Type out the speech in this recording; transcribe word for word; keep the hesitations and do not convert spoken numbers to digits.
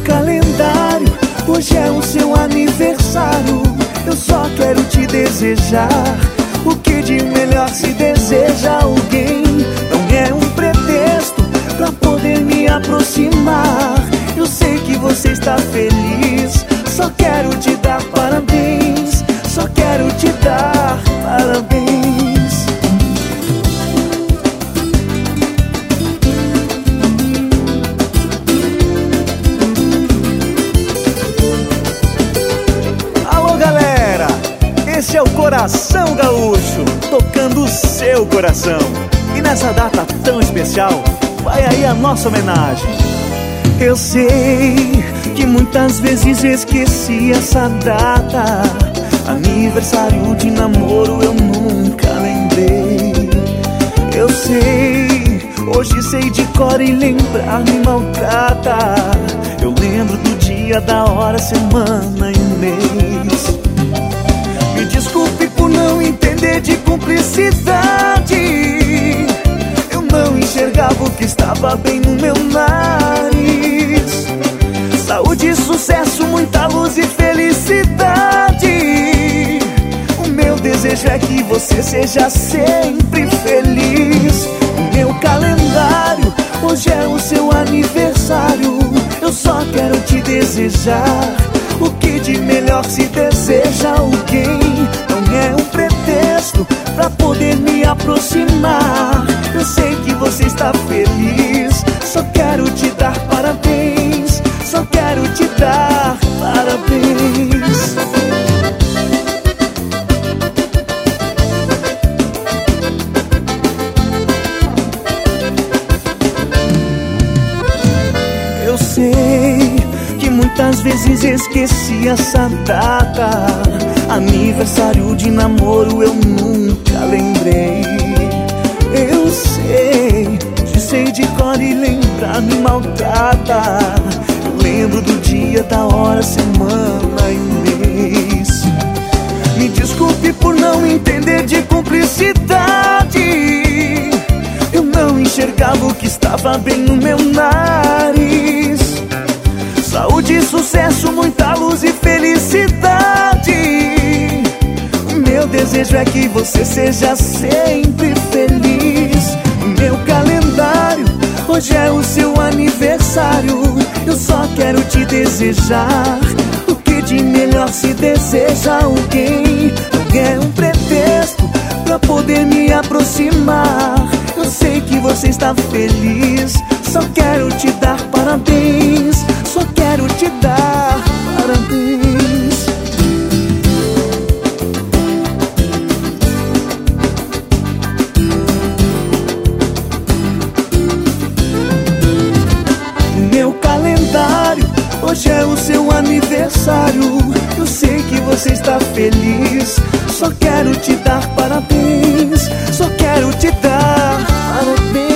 calendário, hoje é o seu aniversário. Eu só quero te desejar o que de melhor se deseja alguém. Não é um pretexto pra poder me aproximar. Eu sei que você está feliz, só quero te dar parabéns. Só quero te dar parabéns. Alô galera, esse é o Coração Gaúcho, tocando o seu coração. E nessa data tão especial, vai aí a nossa homenagem. Eu sei que muitas vezes esqueci essa data, aniversário de namoro eu nunca lembrei. Eu sei, hoje sei de cor e lembrar me maltrata. Eu lembro do dia, da hora, semana e mês. Me desculpe por não entender de cumplicidade. Eu não enxergava o que estava bem no meu nariz. Saúde, sucesso, muita luz e felicidade. O meu desejo é que você seja sempre feliz. O meu calendário, hoje é o seu aniversário. Eu só quero te desejar o que de melhor se deseja alguém. Não é um pretexto pra poder me aproximar. Eu sei que você está feliz, só quero te dar parabéns. Só quero te dar parabéns. Eu sei que muitas vezes esqueci essa data, aniversário de namoro eu nunca lembrei. Eu sei, te sei de cor e lembrar me maltrata. Eu lembro do dia, da hora, semana e mês. Me desculpe por não entender de cumplicidade. Eu não enxergava o que estava bem no meu nariz. Saúde, sucesso, muita luz e felicidade. O meu desejo é que você seja sempre feliz. O meu calendário, hoje é o seu aniversário. Eu só quero te desejar o que de melhor se deseja alguém. Não é um pretexto pra poder me aproximar. Eu sei que você está feliz, só quero te dar parabéns. Só quero te dar parabéns. Meu calendário, hoje é o seu aniversário. Eu sei que você está feliz, só quero te dar parabéns. Só quero te dar parabéns.